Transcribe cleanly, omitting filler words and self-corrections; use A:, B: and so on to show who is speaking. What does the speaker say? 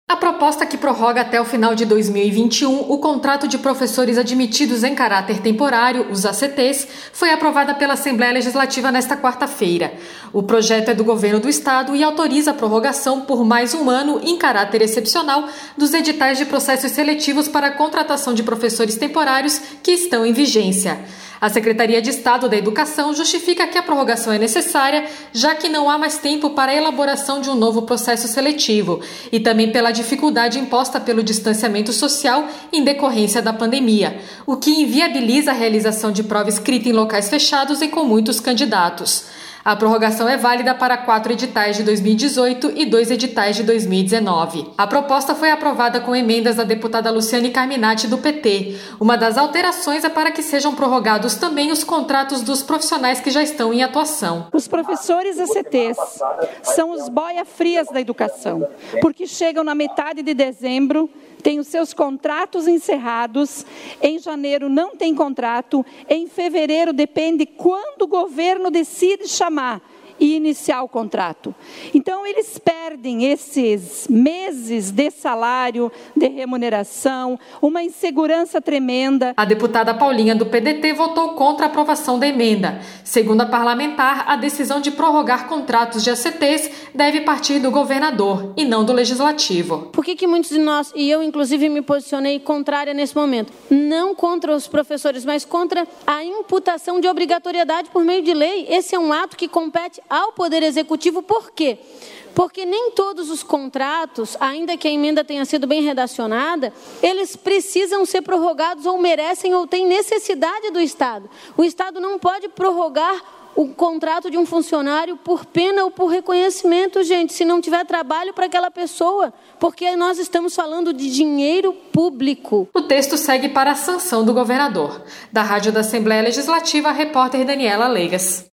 A: A proposta que prorroga até o final de 2021 o contrato de professores admitidos em caráter temporário, os ACTs, foi aprovada pela Assembleia Legislativa nesta quarta-feira. O projeto é do governo do estado e autoriza a prorrogação por mais um ano, em caráter excepcional, dos editais de processos seletivos para a contratação de professores temporários que estão em vigência. A Secretaria de Estado da Educação justifica que a prorrogação é necessária, já que não há mais tempo para a elaboração de um novo processo seletivo e também pela dificuldade imposta pelo distanciamento social em decorrência da pandemia, o que inviabiliza a realização de prova escrita em locais fechados e com muitos candidatos. A prorrogação é válida para 4 editais de 2018 e 2 editais de 2019. A proposta foi aprovada com emendas da deputada Luciane Carminati, do PT. Uma das alterações é para que sejam prorrogados também os contratos dos profissionais que já estão em atuação.
B: Os professores ACTs são os boia-frias da educação, porque chegam na metade de dezembro, têm os seus contratos encerrados, em janeiro não tem contrato, em fevereiro depende quando o governo decide chamar e iniciar o contrato. Então, eles perdem esses meses de salário, de remuneração, uma insegurança tremenda.
A: A deputada Paulinha, do PDT, votou contra a aprovação da emenda. Segundo a parlamentar, a decisão de prorrogar contratos de ACTs deve partir do governador e não do legislativo.
C: Por que muitos de nós, e eu inclusive me posicionei contrária nesse momento, não contra os professores, mas contra a imputação de obrigatoriedade por meio de lei? Esse é um ato que compete ao Poder Executivo. Por quê? Porque nem todos os contratos, ainda que a emenda tenha sido bem redacionada, eles precisam ser prorrogados ou merecem ou têm necessidade do Estado. O Estado não pode prorrogar o contrato de um funcionário por pena ou por reconhecimento, gente, se não tiver trabalho para aquela pessoa, porque nós estamos falando de dinheiro público.
A: O texto segue para a sanção do governador. Da Rádio da Assembleia Legislativa, a repórter Daniela Leigas.